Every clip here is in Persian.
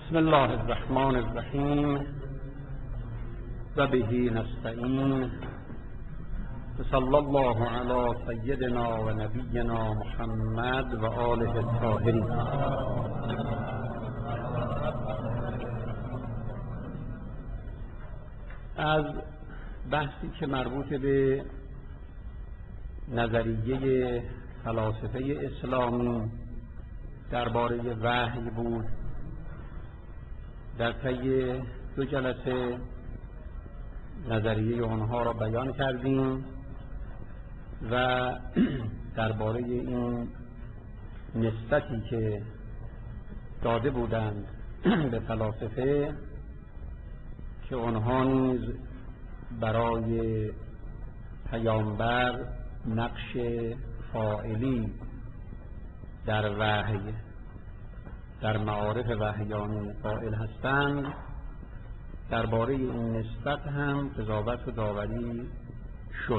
بسم الله الرحمن الرحیم و به نستعین صلی الله علی سیدنا و نبینا محمد و آله الطاهرین. از بحثی که مربوط به نظریه فلاسفه اسلامی درباره وحی بود در طی 2 جلسه نظریه آنها را بیان کردیم و درباره این نسبتی که داده بودند به فلاسفه که آنها نیز برای پیامبر نقش فاعلی در وحی در معارف وحیانی قائل هستند، درباره این نسبت هم قضاوت و داوری شد.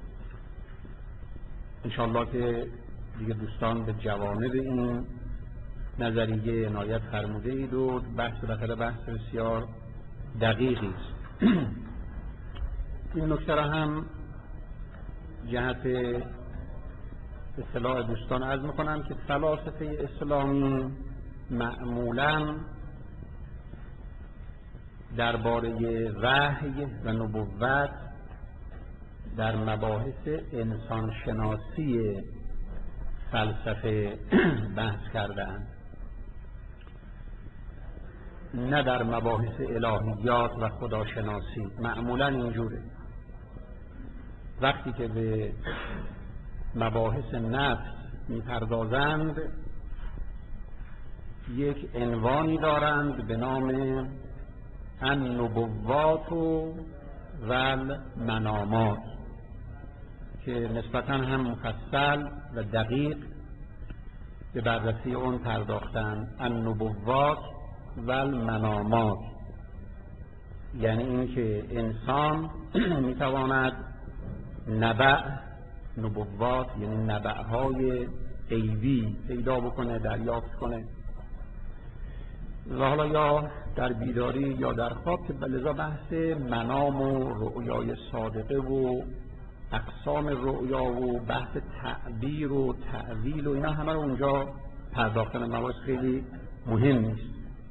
انشاءالله که دیگه دوستان به جوانب این نظریه عنایت فرموده اید و بحث بحث بسیار دقیقی است. این نکته را هم جهت اطلاع دوستان عرض میکنم که فلاسفه اسلامی معمولاً درباره وحی و نبوت در مباحث انسانشناسی فلسفه بحث کرده‌اند، نه در مباحث الهیات و خداشناسی. معمولاً اینجوره. وقتی که به مباحث نفس میپردازند یک عنوانی دارند به نام النبوات و المنامات که نسبتاً هم مفصل و دقیق به بررسی اون پرداختند. النبوات و المنامات یعنی این که انسان میتواند نبوات یعنی نبأهای غیبی پیدا بکنه، دریافت کنه و حالا یا در بیداری یا در خواب، که لذا بحث منام و رؤیای صادقه و اقسام رؤیا و بحث تعبیر و تأویل و اینا همه رو اونجا پرداختن. مباحث خیلی مهم نیست.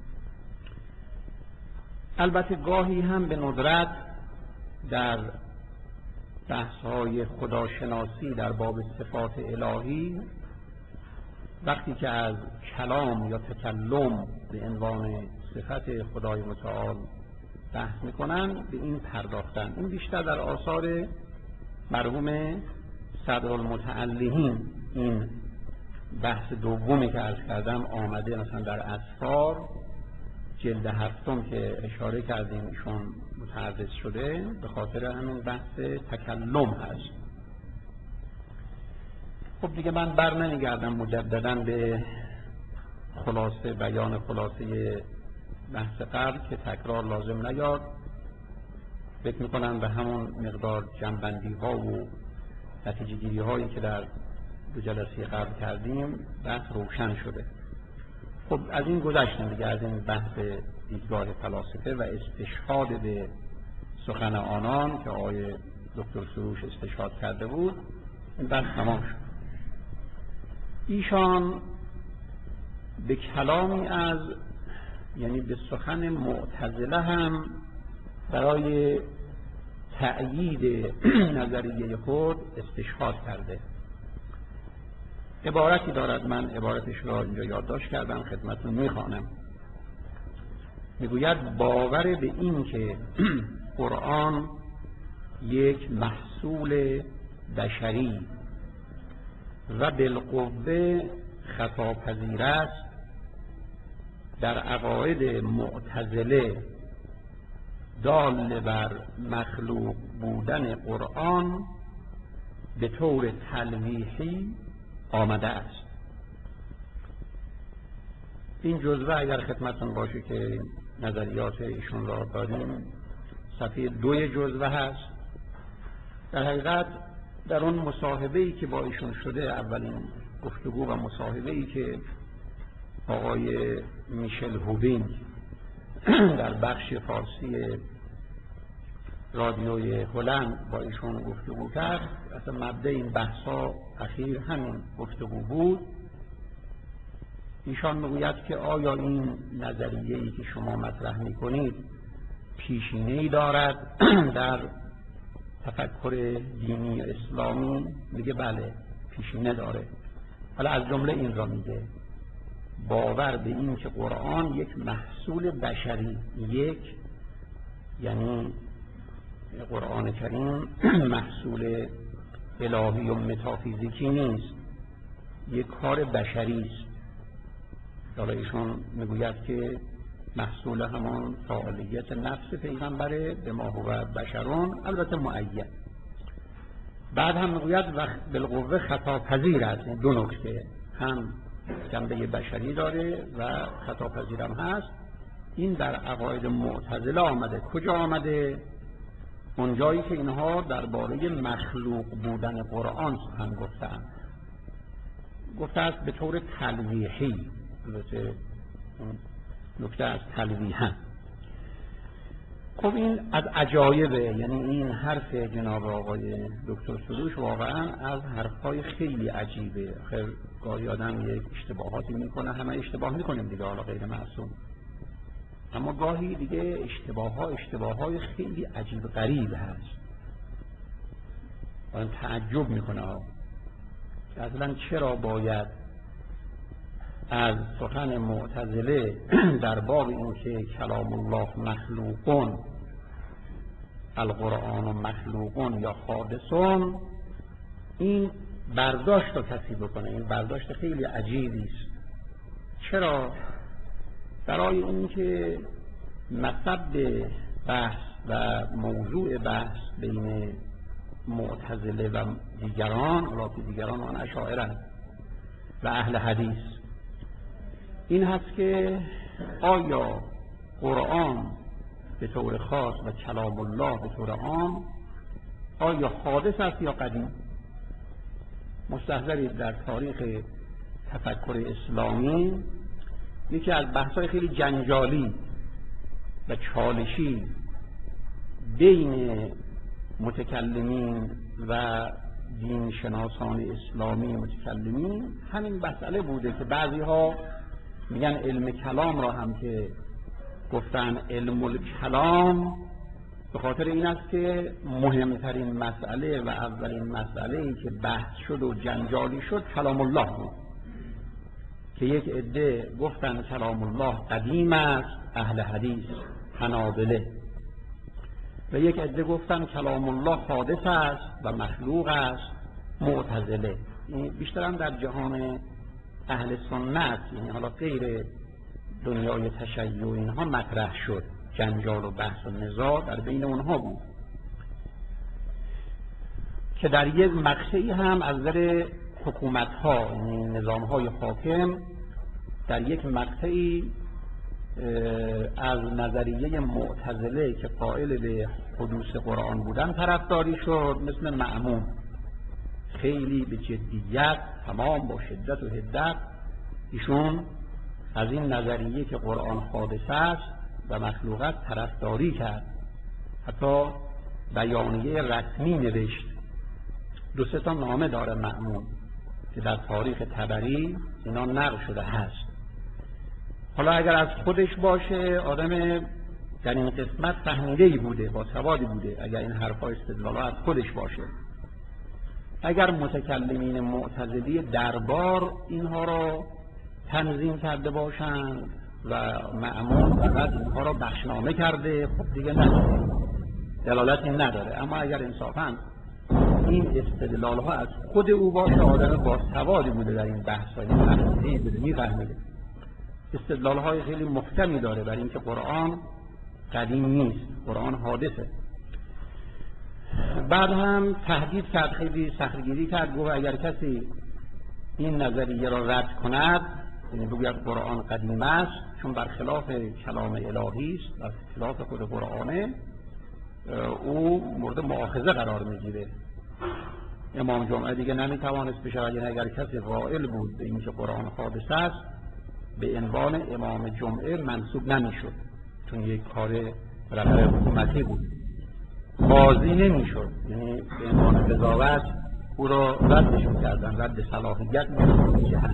البته گاهی هم به ندرت در بحث‌های خداشناسی در باب صفات الهی وقتی که از کلام یا تکلم به عنوان صفت خدای متعال بحث میکنن به این پرداختن. این بیشتر در آثار مرحوم صدرالمتعلهین این بحث دومی که عرض کردم آمده، مثلا در اسفار جلد 7 که اشاره کردیم ایشون متعرض شده، به خاطر همین بحث تکلم هست. خب دیگه من بر نمیگردم مجدداً به خلاصه بیان خلاصه بحث قبل که تکرار لازم نیاد. فکر میکنم به همون مقدار جنبندی ها و نتیجه گیری هایی که در 2 جلسه قبل کردیم بحث روشن شده. خب از این گذشتیم دیگه، از این بحث دیدگاه فلاسفه و استشهاد به سخن آنان که آقای دکتر سروش استشهاد کرده بود، این بحث تمام شد. ایشان به کلامی از یعنی به سخن معتزله هم برای تأیید نظریه خود استشهاد کرده. عبارتی دارد، من عبارتش را اینجا یادداشت کردم خدمتتون میخوانم. میگوید باور به این که قرآن یک محصول بشری و بالقوه خطاپذیر است در عقاید معتزله دال بر مخلوق بودن قرآن به طور تلویحی آمده است. این جزوه اگر خدمتتون باشه که نظریات ایشون را داریم، صفحه 2 جزوه هست. در حقیقت در اون مصاحبه‌ای که با ایشون شده، اولین گفتگو و مصاحبه‌ای که آقای میشل هوبینگ در بخش فارسی رادیوی هلند با ایشون گفتگو کرد. اصلا مبدأ این بحثا اخیر همین گفتگو بود. ایشان میگوید که آیا این نظریه‌ای که شما مطرح میکنید پیشینه‌ای دارد در تفکر دینی اسلامی؟ میگه بله پیشینه داره. حالا از جمله این را میگه باور به این که قرآن یک محصول بشری، یعنی قرآن کریم محصول الهی و متافیزیکی نیست، یک کار بشری است. حالا ایشون میگوید که محصول همان فاعلیت نفس پیغمبره به ما هو بشرون، البته مؤید. بعد هم میگوید و بالقوه خطاپذیر است. دو نکته، هم جنبه بشری داره و خطاپذیر هم هست. این در عقاید معتزله آمده. کجا آمده؟ اونجایی که اینها درباره مخلوق بودن قرآن سخن گفتند. گفته است به طور تلویحی، البته نکته از تلویحا. خب این از عجایبه، یعنی این حرف جناب آقای دکتر سروش واقعا از حرفهای خیلی عجیبه. خیر گاهی آدم یک اشتباهاتی میکنه، همه اشتباه میکنیم دیگه، حالا غیر معصوم، اما گاهی دیگه اشتباههای خیلی عجیب غریب هست. آدم تعجب میکنه که اصلا چرا باید از سخن معتزله در باب این که کلام الله مخلوقون، القرآن مخلوقون یا حادثون، این برداشت رو کسی بکنه. این برداشت خیلی عجیبی است. چرا؟ برای این که مصب بحث و موضوع بحث بین معتزله و دیگران، البته دیگران آن اشاعره و اهل حدیث، این هست که آیا قرآن به طور خاص و کلام الله به طور عام آیا حادث است یا قدیم؟ مستحضرید در تاریخ تفکر اسلامی یکی از بحث‌های خیلی جنجالی و چالشی بین متکلمین و دین شناسان اسلامی متکلمین همین مسئله بوده که بعضی ها میگن علم کلام را هم که گفتن علم الکلام به خاطر این است که مهمترین مسئله و اولین مسئله‌ای که بحث شد و جنجالی شد کلام الله بود، که یک عده گفتن کلام الله قدیم است، اهل حدیث حنابله، و یک عده گفتن کلام الله حادث است و مخلوق است، معتزله. این بیشتر هم در جهان اهل سنت، یعنی حالا غیر دنیای تشیع اینها مطرح شد. جنجال و بحث و نزاع در بین اونها بود که در یک مقطعی هم از نظر حکومت ها، یعنی نظام های حاکم، در یک مقطعی از نظریه معتزله که قائل به حدوث قرآن بودن طرفداری شد. مثل مأمون خیلی به جدیت، تمام با شدت و حدت، ایشون از این نظریه که قرآن حادثه است و مخلوقات طرفداری کرد. حتی بیانیه رسمی نوشت. 2-3 تا نامه داره مأمون که در تاریخ طبری اینا نقل شده هست. حالا اگر از خودش باشه، آدم در این قسمت فهمیده‌ای بوده، با سوادی بوده، اگر این حرفا استدلال از خودش باشه. اگر متکلمین معتزلی دربار اینها را تنظیم کرده باشند و مأمون فقط اینها را بخشنامه کرده، خب دیگه نداره، دلالتی نداره. اما اگر انصافاً این استدلال ها از خود او باشه، آدم با سوادی بوده در این بحث ها، فهمیده‌ای بوده، میفهمیده. استدلال های خیلی محکمی داره برای اینکه قرآن قدیم نیست، قرآن حادثه. بعد هم تهدید کرد، خیلی سختگیری کرد، گفت اگر کسی این نظریه را رد کند، یعنی بگوید قرآن قدیم است چون برخلاف کلام الهی است، از خلاف خود قرآنه، او مورد مؤاخذه قرار میگیره. امام جمعه دیگه نمیتوانست بشه، اگر کسی قائل بود به اینکه قرآن حادثه است به عنوان امام جمعه منصوب نمیشد. چون یک کار بالاخره حکومتی بود، قاضی نمیشد، یعنی به عنوان قضاوت او را ردش میکردن، رد صلاحیت میکردن.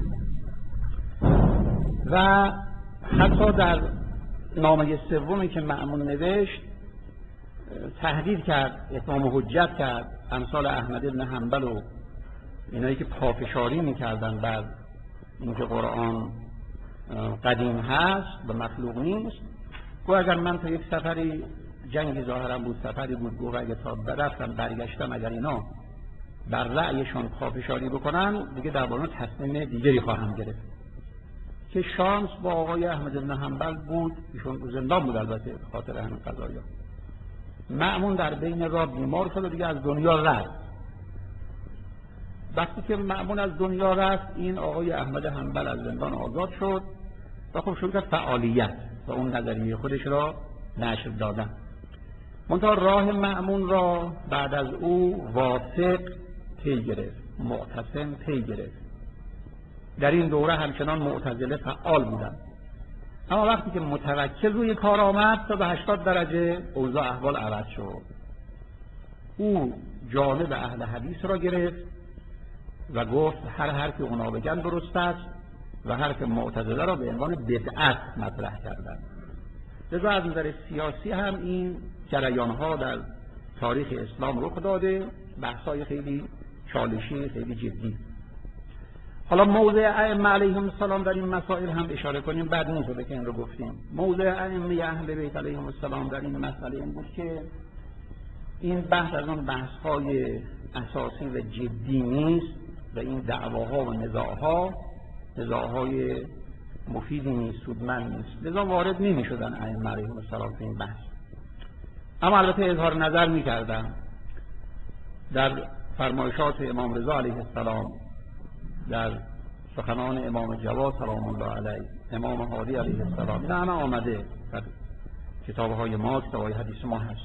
و حتی در نامه سومی که مأمون نوشت تهدید کرد، اتهام حجت کرد امثال احمد بن حنبل و اینایی که پافشاری میکردن بر اینکه قرآن قدیم هست و مخلوق نیست. گوه اگر من تا یک سفری جنگی ظاهرم بود، سفری بود، گوه اگر تا رفتم برگشتم اگر اینا بر رأیشان پافشاری بکنن دیگه در باران تصمیم دیگری خواهم گرفت. که شانس با آقای احمد بن حنبل بود، ایشون زندان بود البته خاطر همین قضایا. مأمون در بین راه بیمار شد و دیگه از دنیا رفت. وقتی که مأمون از دنیا رفت این آقای احمد حنبل از زندان آزاد شد و خب شروع کرد فعالیت و اون نظریه خودش را نشر دادن. منتها راه مأمون را بعد از او واثق پی گرفت، معتصم پی گرفت. در این دوره همچنان معتزله فعال بودند، اما وقتی که متوکل روی کار آمد تا به 80 درجه اوضاع احوال عوض شد. او جانب اهل حدیث را گرفت و گفت هر حرفی اونا بگن درست است و حرف معتزله را به عنوان بدعت مطرح کردند. لذا از نظر سیاسی هم این جریان‌ها در تاریخ اسلام رخ داده، بحث‌های خیلی چالشی، خیلی جدی. حالا موضع ائمه علیهم السلام در این مسائل هم اشاره کنیم، بعد نیست که این رو گفتیم. موضع ائمه اهل بیت علیهم السلام در این مسئله این بود که این بحث از اون بحث‌های اساسی و جدی نیست و این دعواها و نزاعهای مفیدی نیست، سودمند نیست، لذا وارد نمی‌شدن ائمه علیهم السلام تو این بحث. اما البته اظهار نظر می‌کردن. در فرمایشات امام رضا علیه السلام، در سخنان امام جواد سلام الله علیه، امام هادی علیه السلام، این همه آمده در کتاب‌های ما، کتاب‌های حدیث ما هست.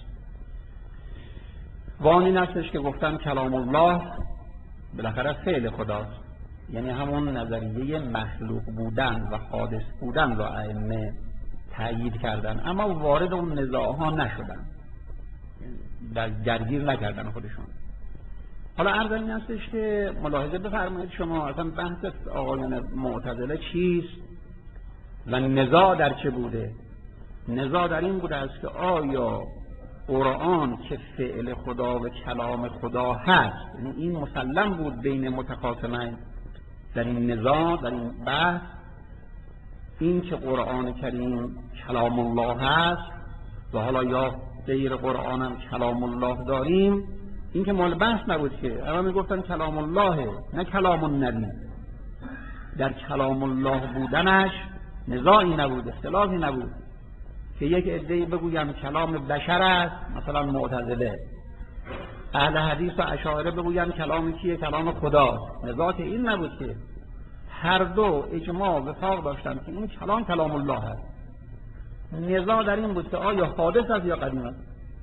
و این هستش که گفتن کلام الله بالاخره فعل خداست، یعنی همون نظریه مخلوق بودن و حادث بودن را ائمه تأیید کردن، اما وارد اون نزاع‌ها نشدن، در درگیر نکردن خودشون. حالا عرض این هستش که ملاحظه بفرمایید شما اصلا بحث آقایان معتزله چیست و نزاع در چه بوده؟ نزاع در این بوده است که آیا قرآن که فعل خدا و کلام خدا هست، یعنی این مسلم بود بین متخاصمین در این نزاع، در این بحث، این که قرآن کریم کلام الله هست و حالا یا غیر قرآن هم کلام الله داریم، این که مال بحث نبود که اما میگفتن کلام الله نه کلام النبی. در کلام الله بودنش نزاعی نبود، اختلافی نبود که یک عده‌ای بگویم کلام بشر است، مثلا معتزله، اهل حدیث و اشاعره بگویم کلام کیه؟ کلام خداست. نزاع که این نبود که هر دو اجماع وفاق داشتن که این کلام الله است. نزاع در این بود که آیا حادث است یا قدیم است.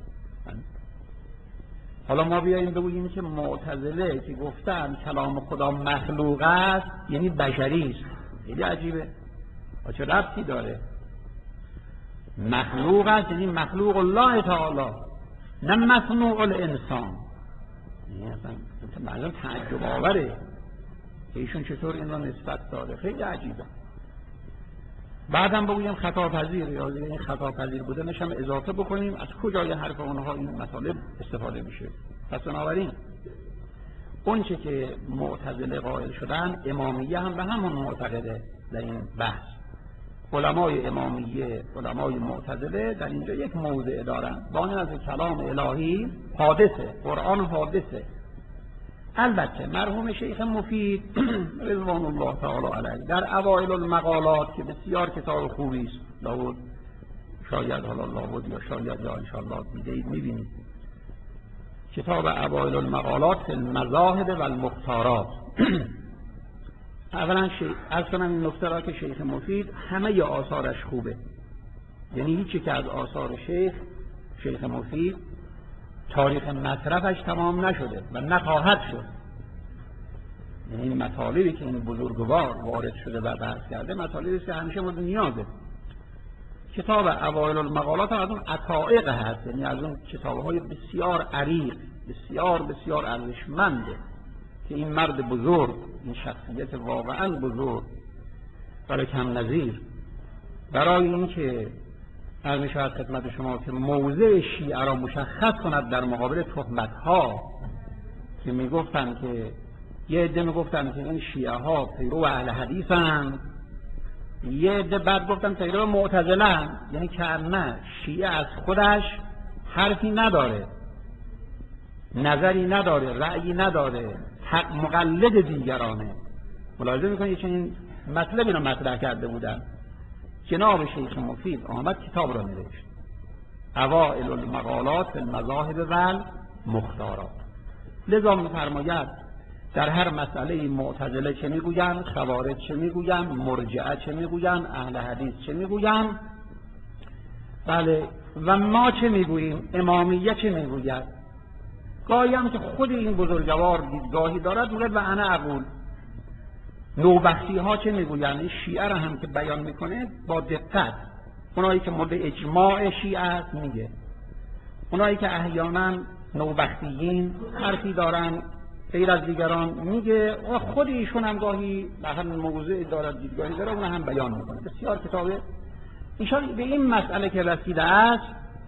حالا ما بیاییم بگوییم که معتزله که گفتن کلام خدا مخلوق است یعنی بشری است، خیلی عجیبه. چه ربطی داره؟ مخلوق است یعنی مخلوق الله تعالی، نه مصنوع الانسان. این اصلا معلوم تعجب آوره که ایشون چطور این را نسبت داره، خیلی عجیبه. بعدم بگویم خطاپذیر، یا این خطاپذیر بودنش هم اضافه بکنیم از کجای حرف اونها این مطالب استفاده میشه. پس بنابراین اون چه که معتزله قائل شدن، امامیه هم به همون معتقده در این بحث. علمای امامیه، علمای معتزله در اینجا یک موضع دارن، با این از کلام الهی حادثه، قرآن حادثه. البته مرحوم شیخ مفید رضوان الله تعالی علیه در اوائل المقالات که بسیار کتاب خوبی است، لابد شاید حالا لابد یا شاید یا انشاءالله دیدید میبینید، کتاب اوائل المقالات فی المذاهب و المختارات. اولا از کنم این نکته را که شیخ مفید همه آثارش خوبه، یعنی هیچی که از آثار شیخ مفید تاریخ مصرفش تمام نشده و نخواهد شد. یعنی این مطالبی که این بزرگوار وارد شده و بحث کرده مطالبی است که همیشه مورد نیازه. کتاب اوایل المقالات از اون عطائق هست، یعنی از اون کتاب‌های بسیار عریق، بسیار بسیار ارزشمنده که این مرد بزرگ، این شخصیت واقعا بزرگ برای کم نظیر، برای اینکه عرض می‌شود خدمت شما که موضع شیعه را مشخص کند در مقابل تهمت‌ها که میگفتن که یه عده میگفتن که این شیعه ها پیرو اهل حدیثن، یه عده بعد گفتن پیرو معتزله‌اند، یعنی که نه شیعه از خودش حرفی نداره، نظری نداره، رأیی نداره، مقلد دیگرانه. ملاحظه میکنید چنین مطلبی رو مطرح کرده بودن. جناب شیخ مفید آمد کتاب را نوشت، اوائل المقالات فی المذاهب و المختارات. لذا می‌فرماید در هر مسئله معتزله چه میگویند، خوارج چه میگویند، مرجعه چه میگویند، اهل حدیث چه میگویند، بله، و ما چه میگوییم، امامیه چه میگوید. گاهی هم که خود این بزرگوار دیدگاهی دارد میگوید و انا اقول. نوبختی ها چه میگویند، این شیعه را هم که بیان میکنه با دقت، اونایی که مورد اجماع شیعه است میگه، اونایی که احیانا نوبختیین حرفی دارن غیر از دیگران میگه، و خود ایشون هم گاهی به هر موضوعی دارد دیدگاهی داره اون هم بیان میکنه. بسیار کتابه ایشان به این مسئله که رسیده است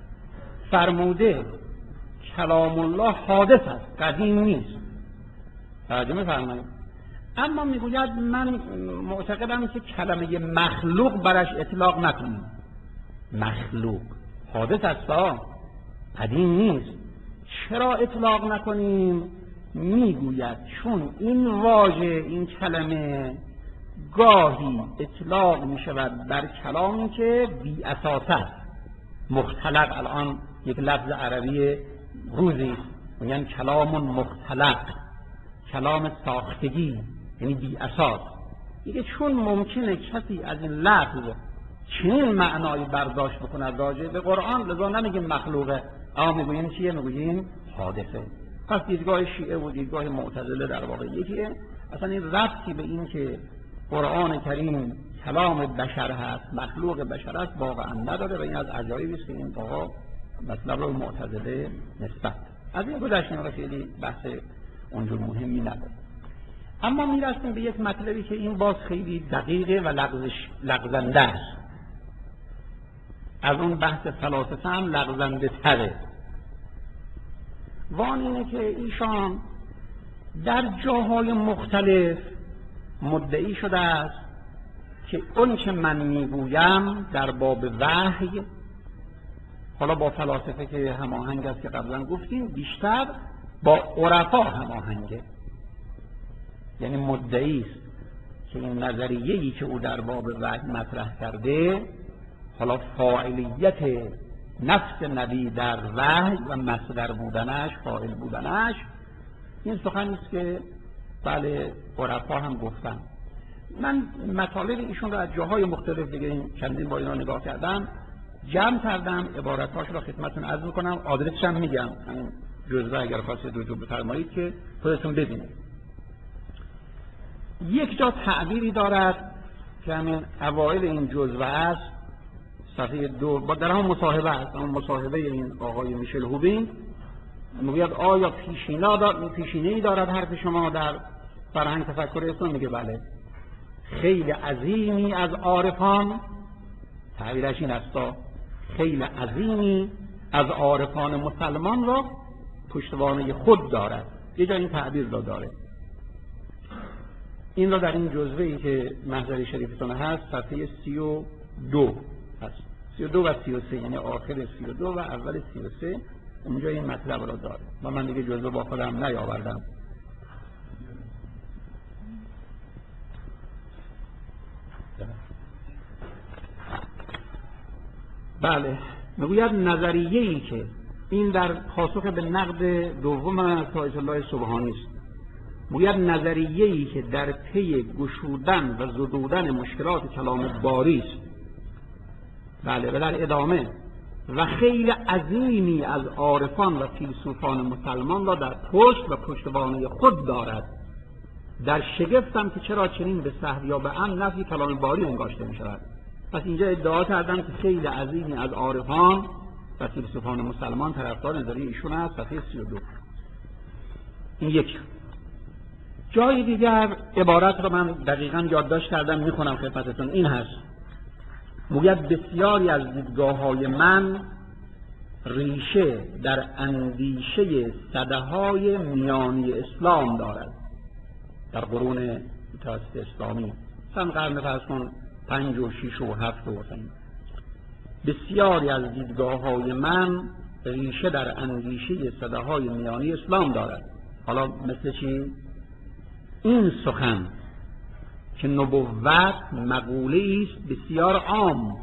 فرموده کلام الله حادث است، قدیم نیست. توجه می‌فرمایید؟ اما میگوید من معتقدم که کلمه مخلوق برش اطلاق نکنیم. مخلوق حادث است، قدیم نیست. چرا اطلاق نکنیم؟ میگوید چون این واژه، این کلمه گاهی اطلاق میشود بر کلامی که بی اساس است، مختلق. الان یک لفظ عربی روزی است، میگن کلام مختلق، کلام ساختگی، یعنی بی اساس. دیگه چون ممکنه کسی از این لفظ چنین معنایی برداشت بکنه راجع به قرآن، لذا نمیگیم مخلوقه، اما میگوییم چیه؟ میگوییم حادثه. پس دیدگاه شیعه و دیدگاه معتزله در واقع یکیه. اصلا این ربطی به این که قرآن کریم کلام بشر هست، مخلوق بشر هست واقعا نداره و این از عجایبی است که این آقا مطلب رو معتزله نسبت. از این گذشتیم و خیلی بحث اونجور مهمی نداره. اما میرسیم به یک مطلبی که این باز خیلی دقیقه و لغزنده است. از اون بحث فلاسفه هم لغزنده تره. وان اینه که ایشان در جاهای مختلف مدعی شده است که اون که من میگویم در باب وحی، حالا با فلاسفه که هماهنگ است که قبلا گفتیم، بیشتر با عرفا هماهنگه. یعنی مدعی است که این نظریه‌ای که او در باب وحی مطرح کرده، حالا فاعلیت نفس نبی در وحی و مصدر بودنش، فاعل بودنش، این سخنی است که بله عرفا هم گفتن. من مطالب ایشون رو از جاهای مختلف دیگه این چندین بار اینا نگاه کردم، جمع کردم، عبارتاش رو خدمتتون عرض میکنم، آدرسش هم میگم، همین جزوه اگر خواستید رجوع بفرمایید که خودتون ببینید. یک جا تعبیری دارد که همین اوائل این جزوه است، صفحه 2، با در هم مصاحبه است، اون مصاحبه این آقای میشل هوبین، میگوید آیا پیشینه‌ای دارد حرف شما در فرهنگ تفکر اسلام؟ میگه بله. خیلی عظیمی از عارفان، تعبیرش این است، خیلی عظیمی از عارفان مسلمان را پشتوانه خود دارد. یه جا این تعبیر را داره. این را در این جزوه‌ای که محضر شریفتون هست صفحه 32 هست، 32 و 33، یعنی آخر 32 و اول 33 اونجا این مطلب را داره و من دیگه جزوه با خودم نیاوردم. بله، میگوید نظریه‌ای که این در پاسخ به نقد دوم از آیت الله سبحانی است، میگوید نظریه‌ای که در پی گشودن و زدودن مشکلات کلام باری است، بله، و در ادامه و خیلی عظیمی از عارفان و فیلسوفان مسلمان را در پشت و پشتوانه خود دارد. در شگفتم که چرا چنین به سهو یا به عمد نفی کلام باری انگاشته می شود. پس اینجا ادعا کردن که خیلی عظیمی از عارفان و فیلسوفان مسلمان طرفدار نظریه ایشون است. صفحه 32. این یک. جای دیگر عبارت رو من دقیقاً یادداشت کردم میخونم خدمتتون. این هست: میگوید بسیاری از دیدگاه‌های من ریشه در اندیشه سده‌های میانی اسلام دارد، در قرون متوسط اسلامی، مثلا قرن فرض کن 5 و 6 و 7 و 8. بسیاری از دیدگاه‌های من ریشه در اندیشه سده‌های میانی اسلام دارد. حالا مثل چی؟ این سخن که نبوت مقوله است بسیار عام.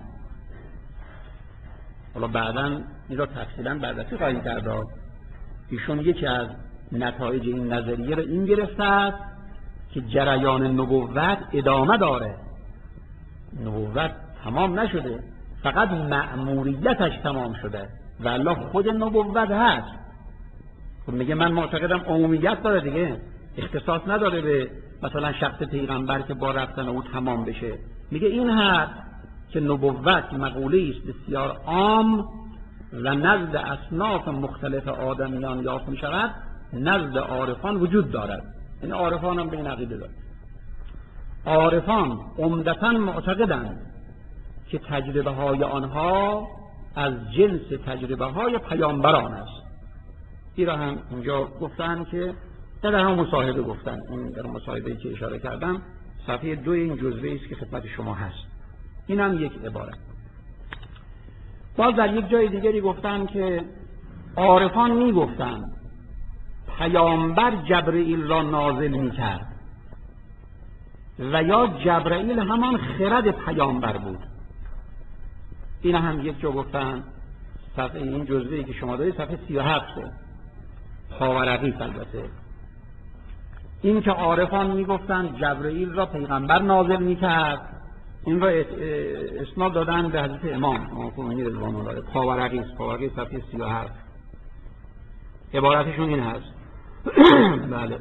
حالا بعداً این را تفصیلاً بررسی خواهیم کرد. ایشون یکی از نتایج این نظریه را این گرفته است که جریان نبوت ادامه داره. نبوت تمام نشده، فقط مأموریتش تمام شده و الله خود نبوت هست. خب میگه من معتقدم عمومیت داره دیگه، اختصاص نداره به مثلا شخص پیغمبر که با رفتن او تمام بشه. میگه این هست که نبوت مقوله است بسیار عام و نزد اصناف مختلف آدمیان یافت می شود، نزد عارفان وجود دارد. این عارفان هم به این عقیده دارد. عارفان عمدتاً معتقدند که تجربه های آنها از جنس تجربه های پیامبران است. این را هم اینجا گفتن که در هم مصاحبه گفتن. این در مصاحبه‌ای که اشاره کردم صفحه 2 این جزوه است که خدمت شما هست. این هم یک عبارت. باز در یک جای دیگری گفتن که عارفان می گفتن پیامبر جبرئیل را نازل می کرد و یا جبرئیل همان خرد پیامبر بود. این هم یک جا گفتن، صفحه این جزوه‌ای که شما دارید صفحه 37 پاورقی. البته این که عارفان می گفتن جبرئیل را پیغمبر نازل می کرد، این را اسناد دادن به حضرت امام خمینی رضوان الله. پاورقی است، پاورقی صفحه 37. عبارتشون این هست. بله.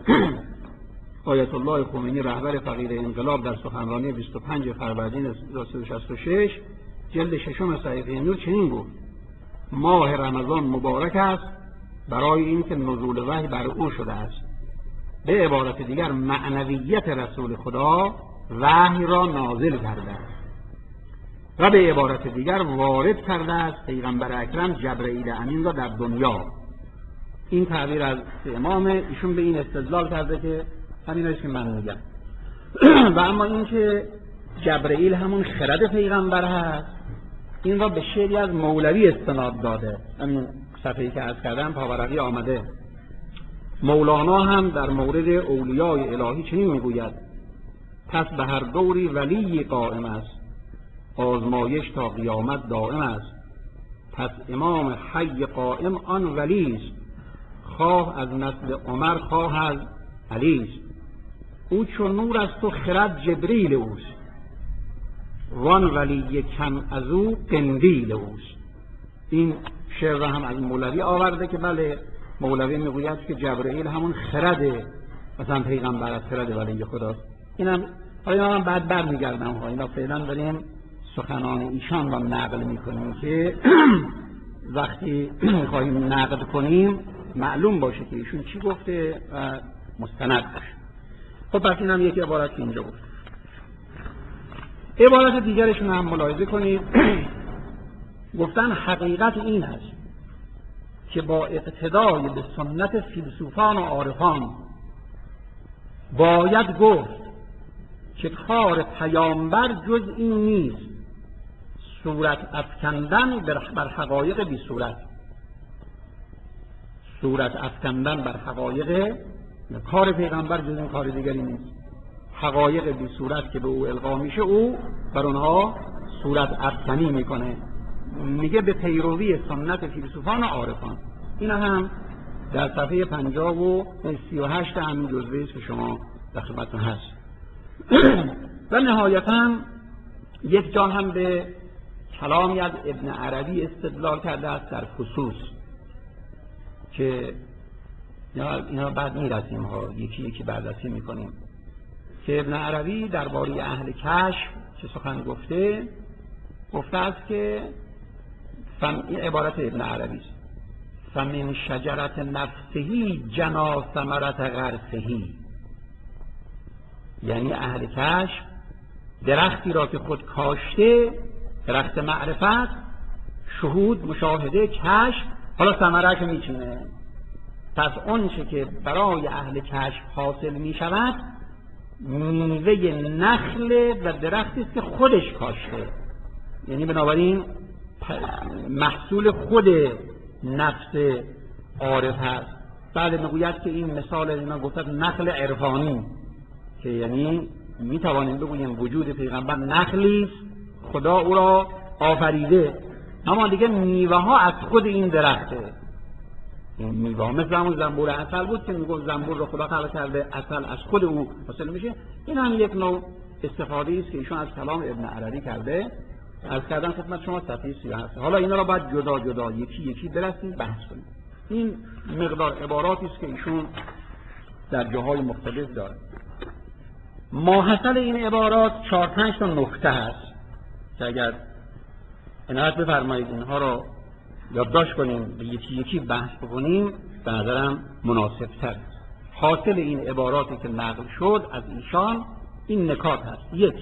آیت الله خمینی رهبر فقید انقلاب در سخنرانی 25 فروردین 1366 جلد 6 صحیفه نور چنین گفت: ماه رمضان مبارک است برای اینکه نزول وحی بر او شده است. به عبارت دیگر معنویت رسول خدا وحی را نازل کرده است و به عبارت دیگر وارد کرده است پیغمبر اکرم جبرئیل امین را در دنیا. این تعبیر از امام ایشون به این استدلال کرده که همین است که من میگم. و اما این که جبرئیل همون خرد پیغمبر هست، این را به شعری از مولوی استناد داده. همین صفحه‌ای که عرض کردم پاورقی آمده. مولانا هم در مورد اولیای الهی چنین میگوید: پس به هر دوری ولی قائم است، آزمایش تا قیامت دائم است. پس امام حی قائم آن ولی است، خواه از نسل عمر خواه از علی است. او چون نور است و خرد جبریل اوست، وان ولی کم از او قندیل اوست. این شعر را هم از مولوی آورده که بله، مولوی میگوید که جبرئیل همون خرد مثلا پیغمبر است، خرد ولی خداست. اینم حالا من بعد برمیگردم. اینا فعلا داریم سخنان ایشان را نقل میکنیم که وقتی خواهیم نقد کنیم معلوم باشه که ایشون چی گفته و مستند باشه. خب پس این هم یک عبارت که اینجا گفت. عبارت دیگرشون هم ملاحظه کنید. گفتن حقیقت این است که با اقتدای به سنت فیلسوفان و عارفان باید گفت که کار پیامبر جز این نیست صورت افکندن بر حقایق بی صورت. صورت افکندن بر حقایق، کار پیغمبر جز این کار دیگری نیست. حقایق بی صورت که به او القا میشه او بر اونها صورت افکنی میکنه. میگه به پیروی سنت فیلسوفان و عارفان. این هم در صفحه 50 و 38 همین جزوه است که شما در خدمتتون هست. و نهایتا یک جا هم به کلامی از ابن عربی استدلال کرده است در خصوص که اینا بعد میرسیم یکی یکی بررسی میکنیم که ابن عربی درباره اهل کشف چه سخن گفته. گفته است که این عبارت ابن عربی است: فمن شجرت نفسهی جنا ثمرت غرسهی. یعنی اهل کشف درختی را که خود کاشته، درخت معرفت، شهود، مشاهده، کشف، حالا ثمره‌اش میچینه. پس آنچه که برای اهل کشف حاصل میشود میوه نخل و درختی است که خودش کاشته. یعنی بنابراین محصول خود نفس عارف هست. بعد میگوید که این مثال اینا گفتن نخل عرفانی، که یعنی میتوانیم بگوییم وجود پیغمبر نخلی است، خدا او را آفریده، اما دیگه میوه ها از خود این درخته. این میوه ها مثل همون زنبور عسل بود که میگفت زنبور رو خدا خلق کرده، عسل از خود او حاصل میشه. این هم یک نوع استفاده است که ایشون از کلام ابن عربی کرده. از کردن خدمت شما صفحه 37. حالا اینا را باید جدا جدا یکی یکی برسیم بحث کنیم. این مقدار عباراتی است که ایشون در جاهای مختلف داره. ماحصل این عبارات 4-5 تا نکته هست که اگر عنایت بفرمایید اینها را یادداشت کنیم و یکی یکی بحث بکنیم به نظرم مناسب تر. حاصل این عباراتی که نقل شد از ایشان این نکات هست: 1.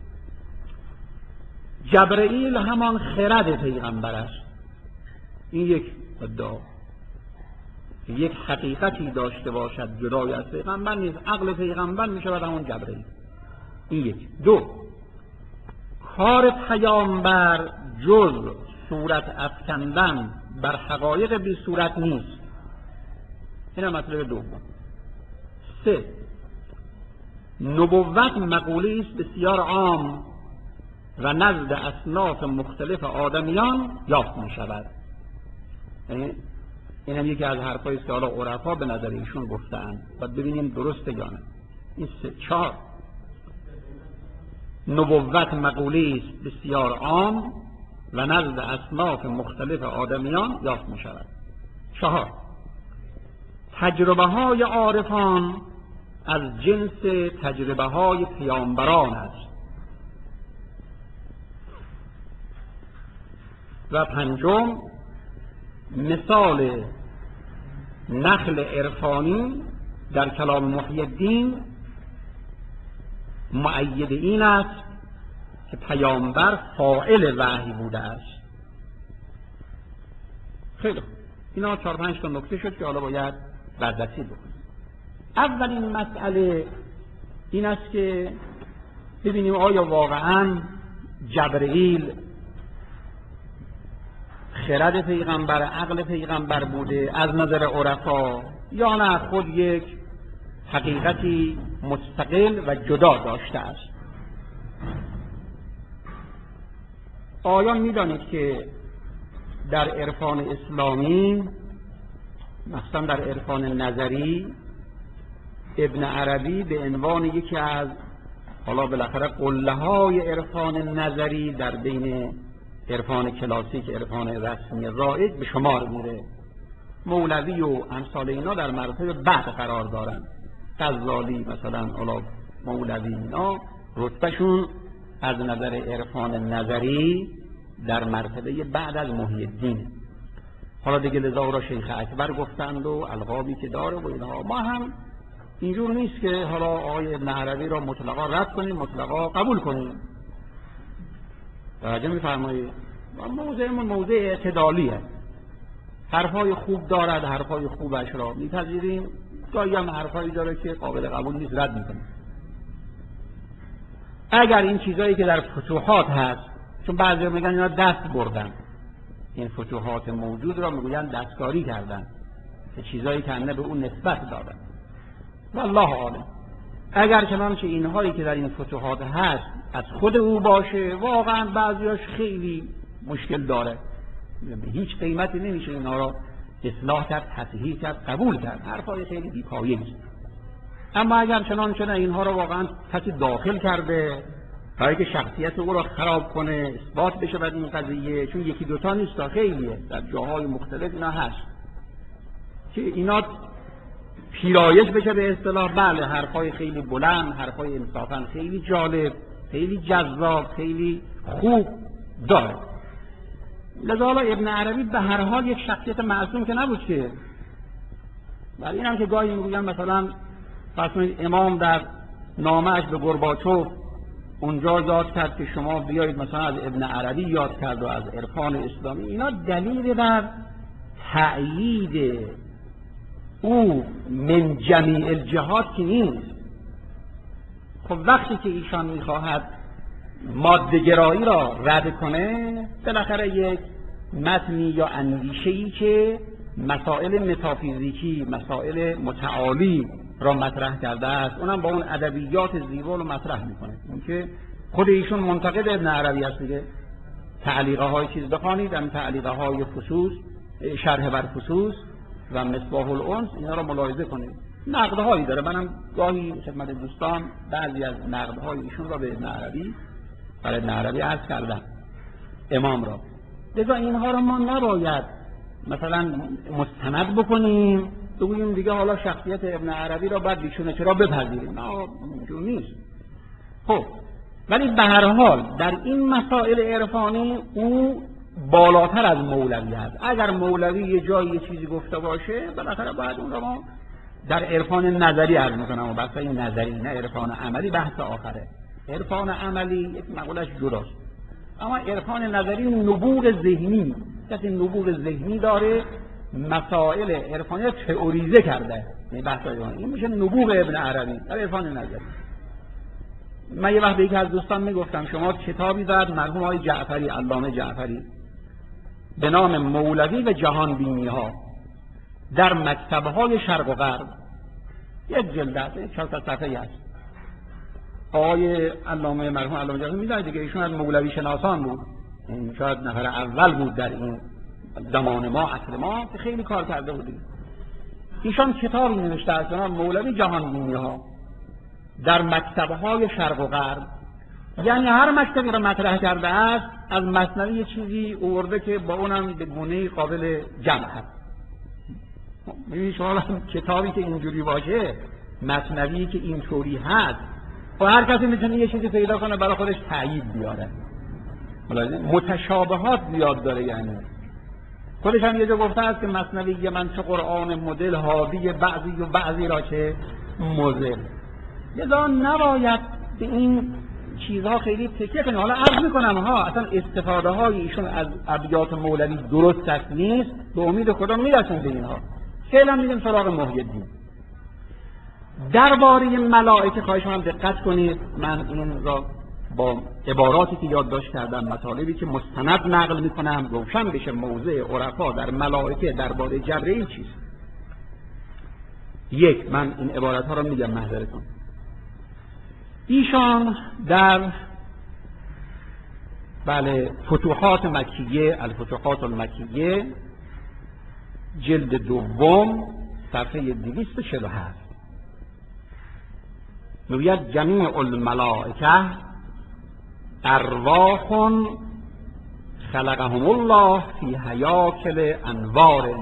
جبرئیل همان خرد پیغمبر است. این یک ادعا. یک حقیقتی داشته باشد جدای از پیغمبر نیست. عقل پیغمبر می شود همون جبرئیل. این 1. 2. کار پیامبر جز صورت افکندن بر حقایق بی صورت نیست. این هم مطلب دوم. 3. نبوت مقوله است بسیار عام و نزد اصناف مختلف آدمیان یافت می شود. این هم یکی از حرفایی است که حالا عرفا به نظر ایشون گفتند و ببینیم درسته یا نه. این 3. 4. نبوت مقوله است بسیار عام و نزد اصناف مختلف آدمیان یافت می شود. 4. تجربه های عارفان از جنس تجربه های پیامبران است. و 5. مثال نخل عرفانی در کلام محی الدین مؤید این است که پیامبر فاعل وحی بوده است. خیلی خوب. اینا 4-5 تا نکته شد که حالا باید بررسی بکنیم. اولین مسئله این است که ببینیم آیا واقعاً جبرئیل خرد پیغمبر، عقل پیغمبر بوده از نظر عرفا، یا نه خود یک حقیقتی مستقل و جدا داشته است. آیا می‌دانید که در عرفان اسلامی، مثلا در عرفان نظری، ابن عربی به عنوان یکی از حالا بالاخره قله‌های عرفان نظری در بین عرفان کلاسیک، عرفان رسمی رایج به شمار میره. مولوی و امثال اینا در مرتبه بعد قرار دارن. غزالی مثلا، حالا مولوی، اینا رتبهشون از نظر عرفان نظری در مرتبه بعد از محی الدین. حالا دیگه لذا را شیخ اکبر گفتند و القابی که داره و اینها. ما هم اینجور نیست که حالا آقای ابن عربی را مطلقا رد کنیم، مطلقا قبول کنیم. توجه می‌فرمایید؟ موضعمون موضع اعتدالیه. حرفای خوب دارد، حرفای خوبش را میپذیریم، گاهی هم حرفایی داره که قابل قبول نیست، رد میکنیم. اگر این چیزایی که در فتوحات هست، چون بعضی میگن اینا دست بردن، این فتوحات موجود را میگوین دستکاری کردن، که چیزایی که به اون نسبت دادن. والله عالم. اگر چنانچه اینهایی که در این فتوحات هست از خود او باشه، واقعا بعضیاش خیلی مشکل داره، هیچ قیمتی نمیشه اینا را اصلاح کرد، تصحیح کرد، قبول کرد. حرفای خیلی بی‌پایه‌ای است. اما اگر چنانچه اینها را واقعا کسی داخل کرده برای که شخصیت او را خراب کنه، اثبات بشه بعد این قضیه، چون یکی دوتا نیست، خیلیه، در جاهای مختلف اینا هست که اینا پیرایش بشه به اصطلاح. بله، حرفای خیلی بلند، حرفای انصافا خیلی جالب، خیلی جذاب، خیلی خوب داره. لذا حالا ابن عربی به هر حال یک شخصیت معصوم که نبود که. برای این هم که گاهی میگویم مثلا فرض امام در نامه‌اش به گورباچوف اونجا یاد کرد که شما بیایید مثلا از ابن عربی یاد کرد و از عرفان اسلامی، اینا دلیل بر تأیید او من جمیع الجهات که نیست. خب وقتی که ایشان میخواهد ماده‌گرایی را رد کنه، بالاخره یک متنی یا اندیشه‌ای که مسائل متافیزیکی، مسائل متعالی را مطرح کرده است، اونم با اون ادبیات زیبا رو مطرح میکنه. اینکه خود ایشون منتقد ابن عربی است دیگه. تعلیقه های چیز بخوانید، هم تعلیقه های فصوص، شرح بر فصوص و مصباح الانس، اینا رو ملاحظه کنید. نقد هایی داره. منم گاهی خدمت دوستان بعضی از نقد های ایشون را به ابن عربی برای ابن عربی عرض کردم، امام را. لذا اینها را ما نباید مثلا مستند بکنیم بگوییم دیگه حالا شخصیت ابن عربی را باید بیچونه چرا بپذیریم. نه اینجور نیست. خب ولی به هر حال در این مسائل عرفانی او بالاتر از مولوی است. اگر مولوی یه جایی یه چیزی گفته باشه بالاخره باید اون را ما در عرفان نظری عرض میکنم و بحث این نظری، نه عرفان عملی، بحث آخره. عرفان عملی یک مقولش جداست، اما عرفان نظری نبوغ ذهنی، کسی نبوغ ذهنی داره، مسائل عرفانی تئوریزه کرده. این بحث این میشه نبوغ ابن عربی در عرفان نظری. من یه وقت به یکی از دوستان میگفتم شما کتابی زد مرحوم آقای جعفری، علامه جعفری، به نام مولوی و جهان بینی ها در مکتب‌های شرق و غرب، یک جلد است، 4 صفحه‌ای است. آقای علامه مرحوم علامه جعفری می‌دونید دیگه، ایشون از مولوی شناسان بود، این شاید نفر اول بود در این زمان ما، عصر ما، که خیلی کار کرده بودیم. ایشان کتابی نوشته است به نام مولوی جهان بینی ها در مکتب‌های شرق و غرب، یعنی هر مکتبی را مطرح کرده است از مثنوی یه چیزی آورده که با اونم به گونه‌ای قابل جمع هست. می‌بینید شما کتابی که اینجوری باشه، مثنوی که اینطوری هست، و هر کسی میتونه یه چیزی پیدا کنه برای خودش تأیید بیاره. متشابهات زیاد داره، یعنی خودش هم یه جا گفته است که مثنوی من چه قرآن مدل حاوی بعضی و بعضی را چه مزل. لذا نباید به این چیزها خیلی تکیه کنیم. حالا عرض میکنم اصلا استفاده های ایشون از ابیات مولوی درست است نیست، به امید خدا میرسیم به اینها. فعلا میریم سراغ محی الدین. درباره ملائکه خواهش می‌کنم دقت کنید. من این را با عباراتی که یادداشت کردم، مطالبی که مستند نقل میکنم، روشن بشه موضع عرفا در ملائکه درباره جبرئیل چیست. یک، من این عبارت ها را میگم محضرتون. ایشان در فتوحات مکیه، الفتوحات المکیه، جلد دوم صفحه 247 میگوید جمیع الملائکه ارواح خلقهم الله فی هیاکل انوار.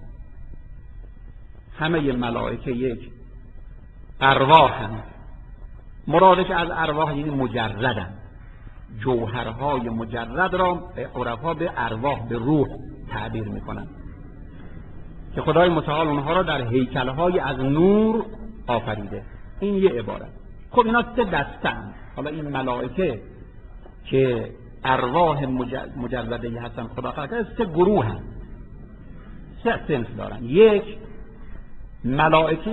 همه ملائکه یک ارواحند. مرادش از ارواح یعنی مجردن. جوهرهای مجرد را عرفا به ارواح، به روح تعبیر میکنن که خدای متعال اونها را در هیکلهای از نور آفریده. این یه عبارت. خب اینا 3 دسته‌اند. حالا این ملائکه که ارواح مجرده‌ای هستن خدا خلق کرده 3 گروه هستند، 3 صنف دارن. یک، ملائکه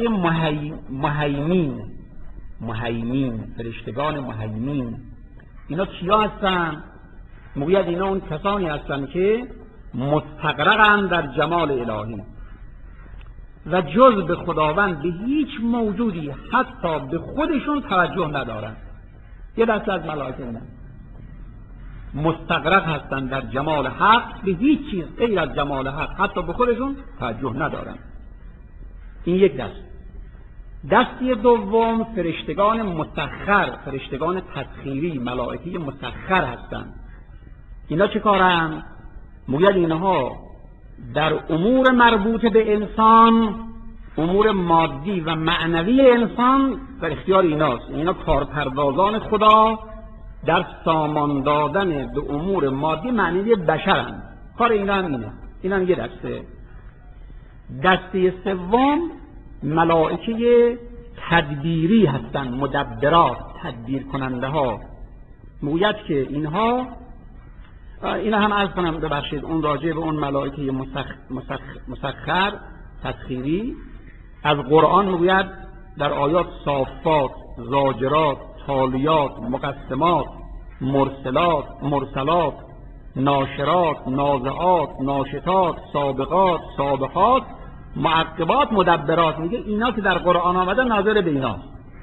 مهیمین، فرشتگان مهیمین. اینا کیا هستن؟ میگوید اینا اون کسانی هستن که مستغرقند در جمال الهی و جز به خداوند به هیچ موجودی حتی به خودشون توجه ندارن. یه دست از ملائکه اینا مستغرق هستن در جمال حق، به هیچ چیز غیر از جمال حق حتی به خودشون توجه ندارن. این یک دست. دستی دوم فرشتگان مسخر، فرشتگان تسخیری، ملائکه مسخر هستند. اینا چه کارن؟ میگوید اینها در امور مربوط به انسان، امور مادی و معنوی انسان در اختیار ایناست. اینا کارپردازان خدا در سامان دادن به امور مادی معنی بشرند. کار اینا هم اینه. این هم یه دسته. دسته سوم ملائکه تدبیری هستند، مدبرات، تدبیر کننده ها. موید که اینها هم عرض کنم ببخشید، اون راجع به اون ملائکه مسخر تسخیری از قرآن میگوید در آیات صافات، زاجرات، تالیات، مقسمات، مرسلات، ناشرات، نازعات، ناشطات، سابقات، سابقات، معقبات، مدبرات. میگه اینا که در قرآن آمده ناظر به اینا.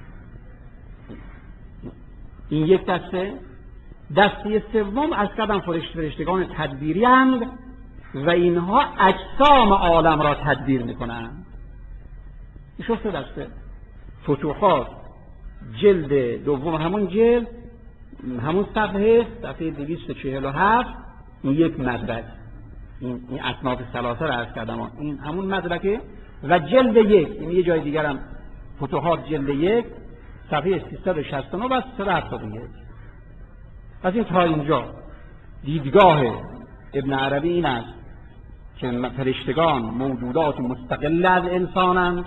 این یک دسته. دسته سوم از کدام فرشتگان تدبیری اند و اینها اجسام عالم را تدبیر میکنند. این شد سه دسته. فتوحات جلد دوم، همون صفحه 247. این یک مدرک، این اصناف ثلاثه را عرض کردم، این همون مدرکه. و جلد یک، این یه جای دیگر هم فتوحات جلد یک صفحه 369 و 371. پس این تا اینجا دیدگاه ابن عربی این است که فرشتگان موجودات مستقل از انسانند،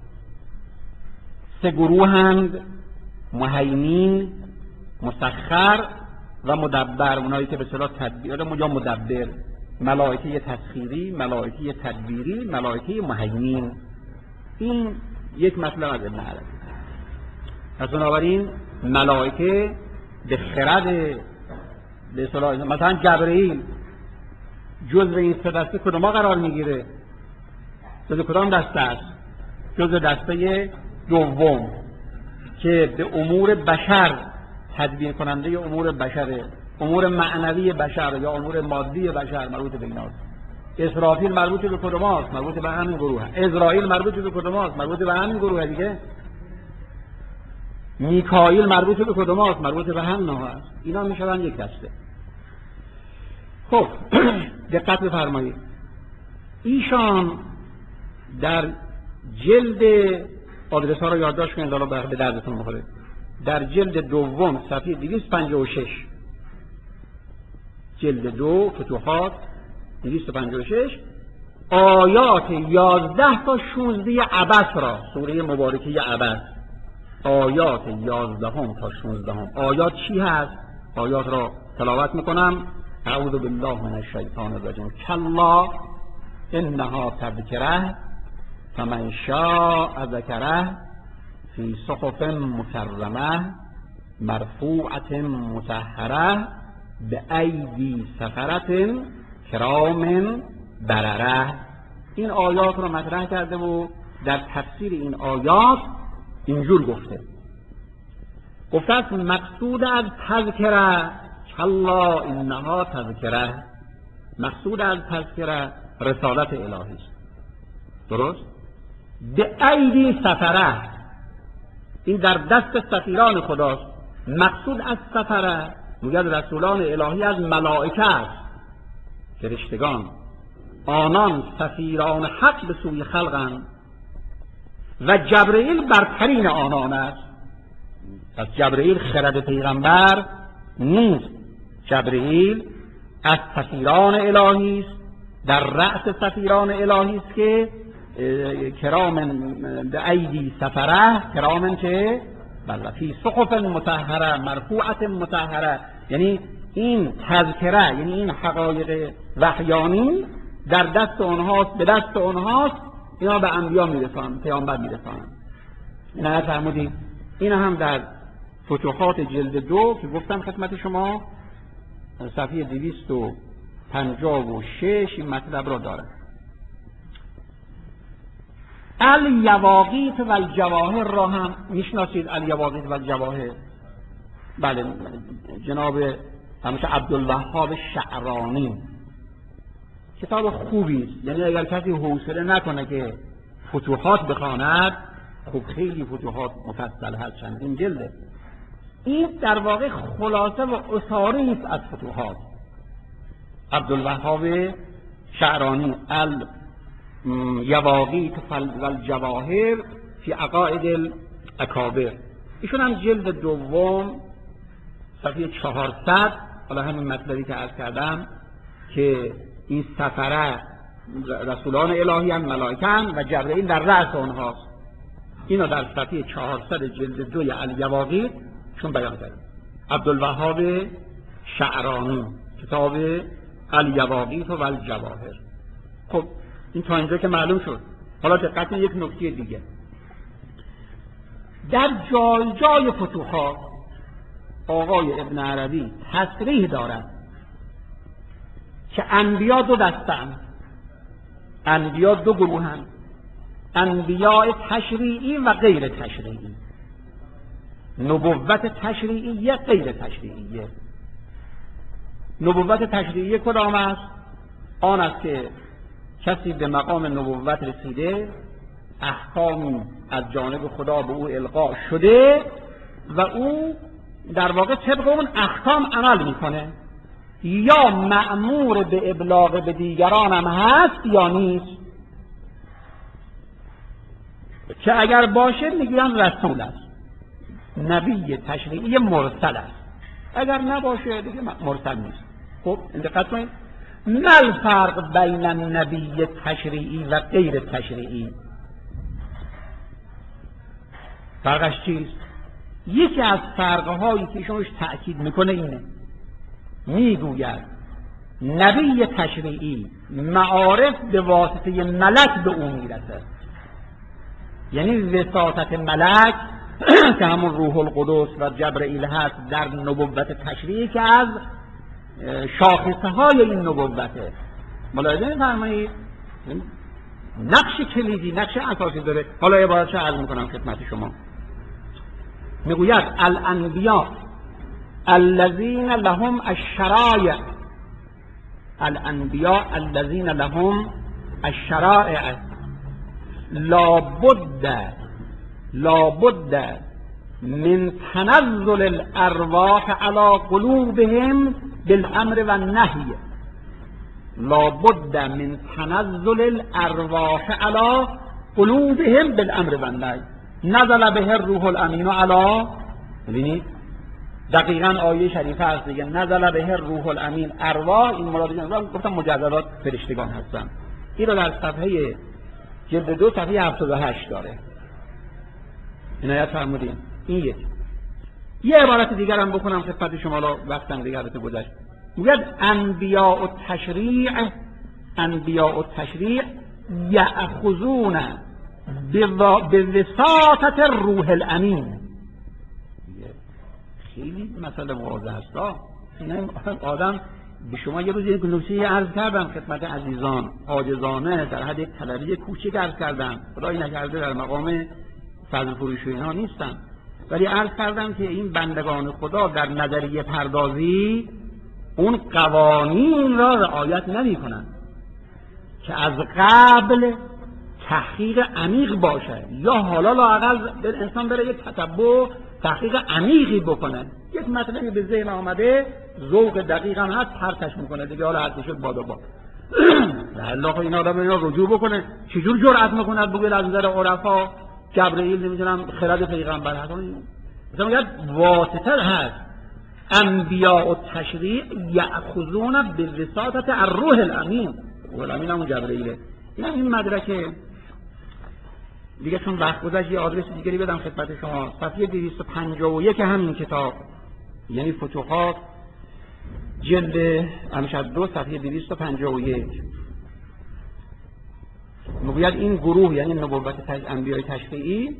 سه گروهند: مهیمین، مسخر و مدبر. اونایی که به اصطلاح تدبیر یا مدبر، ملائکه تسخیری، ملائکه تدبیری، ملائکه مهیمین. این یک مطلب از ابن عربی. پس بنابراین ملائکه به خرد به اصطلاح مثلا جبرئیل جزء این سه دسته کدوم قرار میگیره؟ جزء کدام دسته است؟ جزء دسته دوم که به امور بشر تدبیر کننده امور بشره، امور معنوی بشر یا امور مادی بشر مربوط به ایناست. اسرافیل مربوط به کدوماست؟ مربوط به همین گروه. اسرائیل مربوط به کدوماست؟ مربوط به همین گروه دیگه. میکائیل مربوط به کدوماست؟ مربوط به همین است. اینا میشون یک دسته. خب دقت بفرمایید، ایشان در جلد آدرس ها رو یادداشت کنید حالا به دردتون بخوره. در جلد دوم صفحه 256، جلد دو فتوحات 256، آیات 11 تا 16 عبس را، سوره مبارکه عبس، آیات 11 تا 16. آیات چی هست؟ آیات را تلاوت میکنم. اعوذ بالله من الشیطان الرجیم. کلا انها تذکره فمن شاء ذکره فی صحف مکرمه مرفوعة مطهره بأیدی سفرة کرام برره. این آیات را مطرح کرده و در تفسیر این آیات اینجور گفته است مقصود از تذکره، کلا انها تذکره، مقصود از تذکره رسالت الهی است. درست؟ به ایدی سفره، این در دست سفیران خداست. مقصود از سفره میگه رسولان الهی از ملائکه است، فرشتگان، آنان سفیران حق به سوی خلقند و جبرئیل برترین آنان است. پس جبرئیل خرد پیغمبر نیست، جبرئیل از سفیران الهی است، در رأس سفیران الهی است که کرام به ایدی سفره، کرام که بله فی صحف مطهره مرفوعة مطهره. یعنی این تذکره، یعنی این حقایق وحیانی در دست اونهاست، به دست اونهاست، اینا به انبیا میرسانند، پیامبر میرسانند. اینا فرمودید. این هم در فتوحات جلد 2 که گفتم خدمت شما صفحه 256 این مطلب را داره. الیواقیت و الجواهر را هم میشناسید. الیواقیت و الجواهر، بله، جناب همچه عبدالوهاب شعرانی، کتاب خوبی است. یعنی اگر کسی حوصله نکنه که فتوحات بخواند، خوب خیلی فتوحات مفصل هست، چندین جلده. این در واقع خلاصه و اساره است از فتوحات. عبدالوهاب شعرانی الیواقیت و الجواهر فی عقاید الاکابر، ایشون هم جلد دوم صفحه 400 حالا همین مطلبی که عرض کردم که این سفره رسولان الهی هم ملائکه هم و جبرئیل در رأس اونهاست. اینو در صفحه 400 جلد 2 الیواقیت چون بیان کردیم. عبدالوهاب شعرانی کتاب الیواقیت و الجواهر. خب این تا اینجا که معلوم شد. حالا دقت کنید یک نکته دیگه. در جای جای فتوحات آقای ابن عربی تصریح دارد که انبیا دو دسته‌اند. انبیا دو گروهند. انبیاء تشریعی و غیر تشریعی. نبوت تشریعیه غیر تشریعیه. نبوت تشریعیه کدام است؟ آن است که کسی به مقام نبوت رسیده، احکامی از جانب خدا به او القا شده و او در واقع طبق اون احکام عمل میکنه، یا مأمور به ابلاغ به دیگران هم هست یا نیست. که اگر باشه میگن رسول است، نبی تشریعی مرسل است. اگر نباشه دیگه مرسل نیست. خب دقت کنید، ما الفرق بین النبی تشریعی و غیر تشریعی؟ فرقش چیست؟ یکی از فرقهایی که ایشون روش تأکید میکنه اینه، میگوید نبی تشریعی معارف به واسطه ملک به اون میرسه، یعنی وساطت ملک که همون روح القدس و جبرئیل هست در نبوت تشریعی که از شاخصه های این نبوته. ملاحظه می‌فرمایید نقش کلیدی، نقش اساسی داره. حالا عبارتش عرض میکنم خدمت شما. میگوید الانبیاء الذین لهم الشرائع، الانبیاء الذین لهم الشرائع لابد من تنزل الارواح علی قلوبهم بالامر و النهی. لابد من تنزل الارواح علی قلوبهم بالامر و النهی. نزل به الروح الامین علی، ببینید دقیقاً آیه شریفه هست دیگه، نزل به الروح الامین. ارواح این مراد گفتم مجردات فرشتگان هستن. این رو در صفحه جلد 2 صفحه 78 داره. عنایت فرمودین. این یه عبارت دیگر هم بکنم خدمت شما، لا وقتم دیگه البته گذشت. میگه انبیاء التشریع یأخذون بوساطة الروح الامین. خیلی مسئله واضح است. این آدم به شما یه روز یک نکته عرض کردم خدمت عزیزان، عاجزانه در حد یک طلبی کوچک عرض کردم، خدایی نکرده در مقام فضل فروش و اینها نیستم، ولی عرض کردم که این بندگان خدا در نظریه پردازی اون قوانین را رعایت نمی کنند که از قبل تحقیق عمیق باشه، یا حالا لااقل انسان بره یک تتبع تحقیق عمیقی بکنه. یک مطلبی به ذهن آمده، ذوق دقیق هم هست، پرتش میکنه دیگه، حالا هرچی شد باد و باد. الله این آدم اینا رجوع بکنه. چجور جرأت میکنه بگه از نظر عرفا جبرئیل نمیدونم خرد پیغمبر هست؟ مثلا میگه واسطه هست. انبیاء و تشریع یأخذون بوساطة الروح الامین. روح الامین همون جبرئیله. این مدرکه دیگه چون وقت گذشت یه آدرس دیگری بدم خدمت شما. صفحه 251 همین کتاب، یعنی فتوحات جلد امشد 2 صفحه 251 میگوید این گروه یعنی نبوت انبیاء تشریعی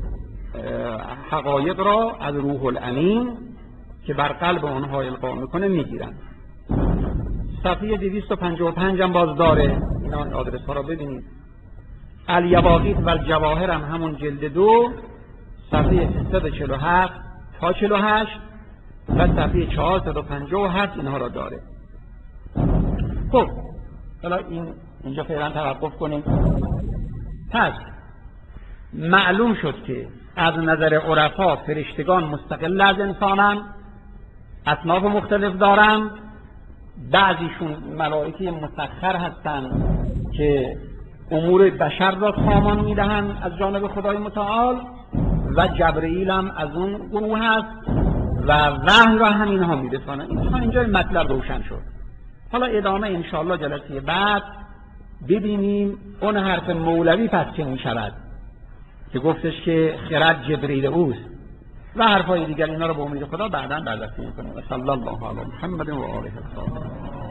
حقایق را از روح الامین که بر قلب آنها القا میکنه میگیرن. صفحه 255 هم باز داره. اینا آدرس ها را ببینید. الیواقیت و الجواهر هم همون جلد 2 صفحه 347 تا 48 و صفحه 457 اینها را داره. خب حالا اینجا فعلا توقف کنیم. پس معلوم شد که از نظر عرفا فرشتگان مستقل از انسانن، اصناف مختلف دارن. بعضیشون ملائکه مسخر هستن که امور بشر را سامان میدهند از جانب خدای متعال، و جبرئیل هم از اون گروه هست و وحی را هم اینها میرسانند. تا اینجا این مطلب روشن شد. حالا ادامه انشاءالله جلسه بعد ببینیم اون حرف مولوی پس چه میشود که گفتش که خرد جبریل اوست و حرفای دیگر. اینا رو به امید خدا بعداً بررسی میکنیم. صلی الله علی محمد و آله الطاهرین.